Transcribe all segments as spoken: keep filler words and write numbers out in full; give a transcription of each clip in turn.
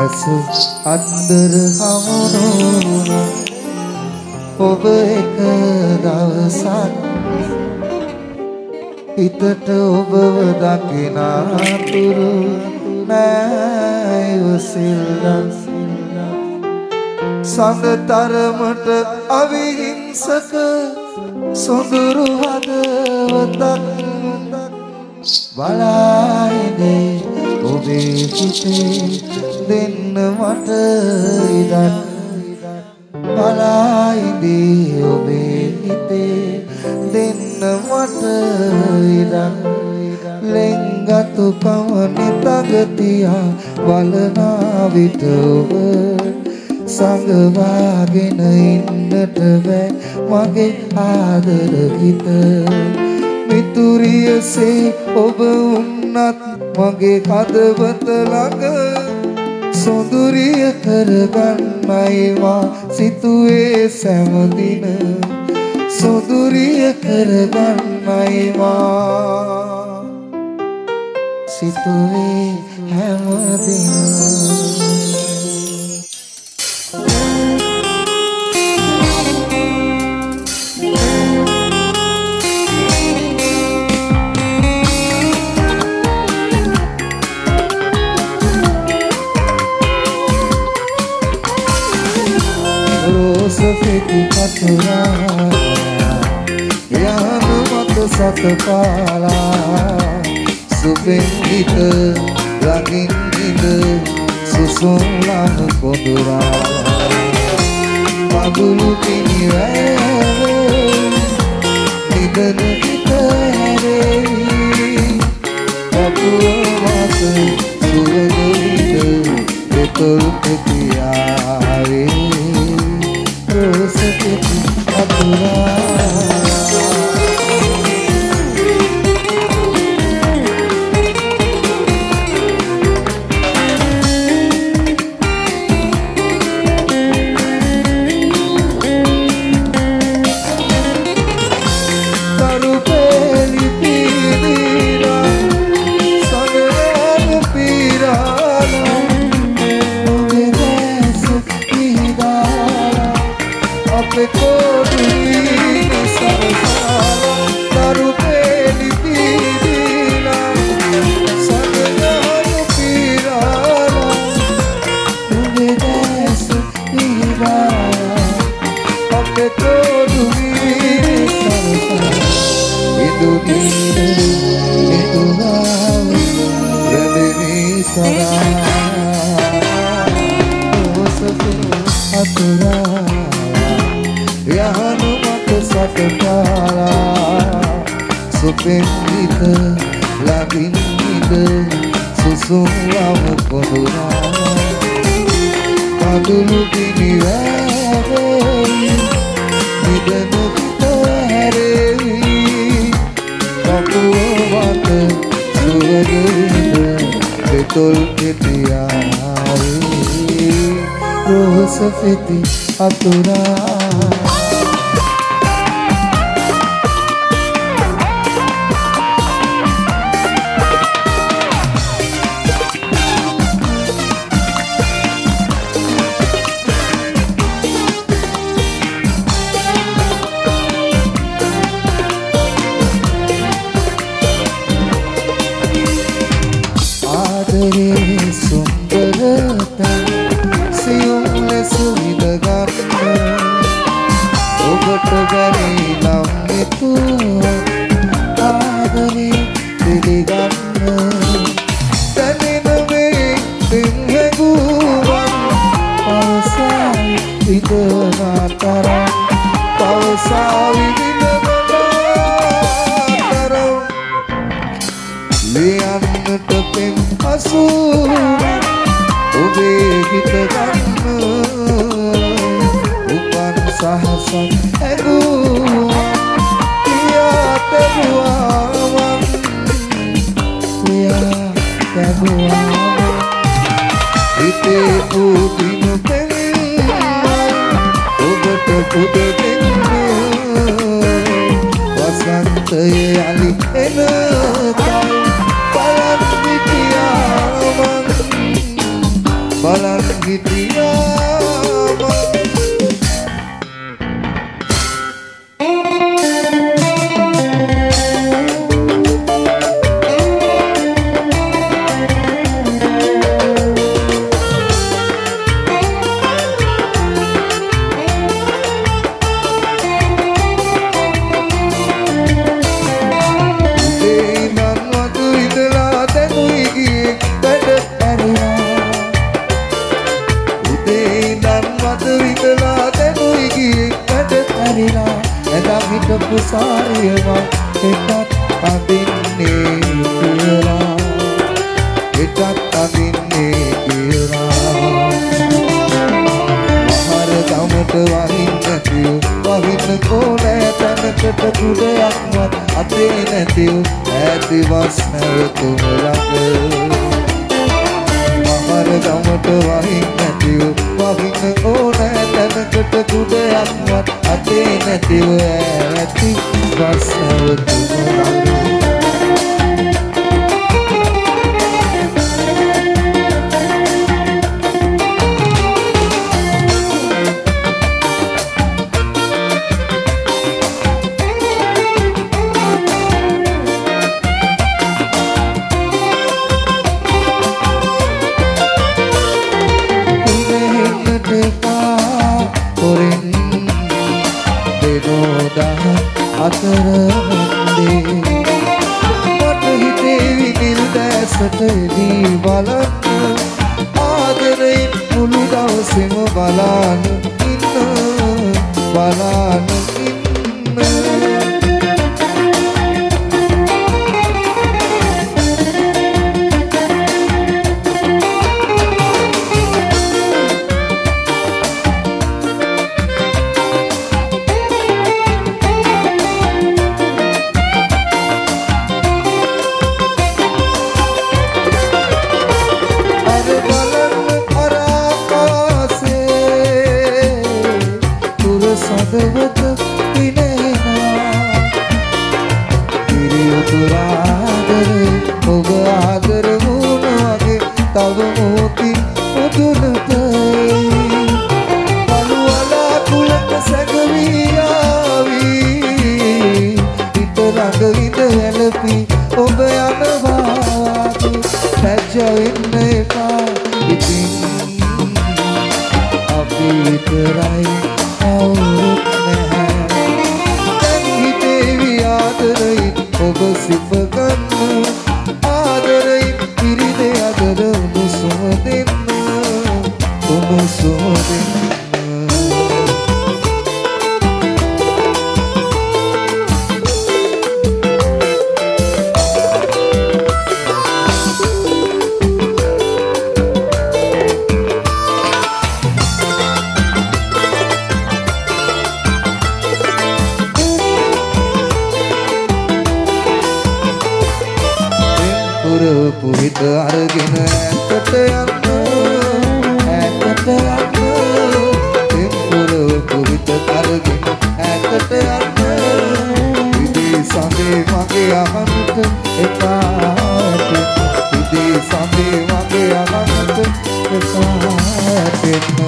අසු අද්දර හමුණු ඔබ එක දවසක් හිතට ඔබව දකිනාතුරු නෑව සිල්ලක් සඳ තරමට අවිහිංසක සොඳුරු හදවතක් බලායිනේ ඔබේ හිතේ දෙන්න මට ඉඩක් බලායිනේ ඔබේ හිතේ දෙන්න මට ඉඩක් ලෙන්ගතු කමනි තගතියා බලනා විට ඔබ සංගවාගෙන ඉන්නට බෑ මගේ ආදර හිත මිතුරියසේ ඔබ උන්නත් මගේ හදවත ළඟ සොඳුරිය කරගන්නයි මා සිතුවේ සෑමදින සොඳුරිය කරගන්නයි මා සිතුවේ හැමදින Rosafeti katura Yanu mata satapala Supengita Langin ida Susung lama kodura Pabulu kini wewe Nidana kita hari Papua mata Suwaga ida Betul ketiari Rosafeti katura Supengita Langin ida Susung lama kodura Padulu kini wewe Nidana kita hari Papua mata Suwaga ida Betul ketiari Rosafeti katura Balan වස් නැවතුම ළඟ මහර ගමට වහින් නැතිව වහින්න ඕනෑ තැනකට කුඩයක්වත් අතේ නැතිව ඇති වස් නැවතුම ළඟ අතරමැද්දේ මට හිතේවි නිල් දැසට එදී බලන්න ආදරයෙන් මුළු දවසෙම බලාන ඉන්න බලාන සදවත විනේනා ඉරි උතුරාදරේ ඔබ ආදර වුණ වගේ තව මොහොතින් මුදුනටයි පළුවලා කුලක සැඟවී ආවී හිත ළඟ ඉඳ හැලපි ඔබ යනවාගේ ලැජ්ජ වෙන්න එපා ඉතින් අපි විතරයි අවුරුත් නැහැ දැන් හිතේවි ආදරයි ඔබ සිප ගන්න ආදරයි පිරිදේ අදර උණුසුම දෙන්න උණුසුම දෙන්න පුරිත අරගෙන ඇත්තට යන්න ඇත්තට යන්න තෙම්පුර පුරිත අරගෙන ඇත්තට යන්න ඉදී සඳේ මගේ අහන්නට එපා ඉදී සඳේ මගේ අහන්නට එපා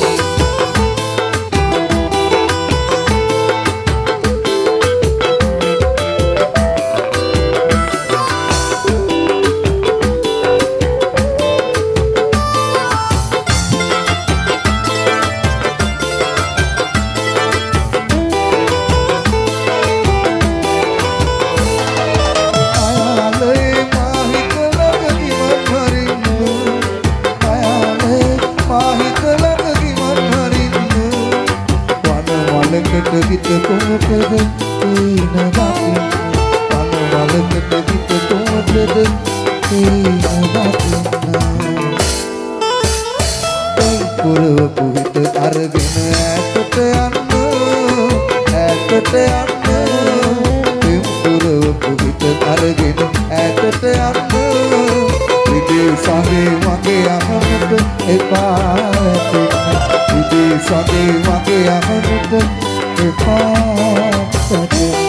හිත කොමටද ඊන දකින්න පනවලකට හිත කොමටද ඊන දකින්න තෙම්පුරව පුහිත අරගෙන ඈතට යන්න ඈතට යන්න තෙම්පුරව පුහිත අරගෙන ඈතට යන්න විදේ සමේ මගේ අහන්නට එපා විදේ සමේ මගේ අහන්නට If I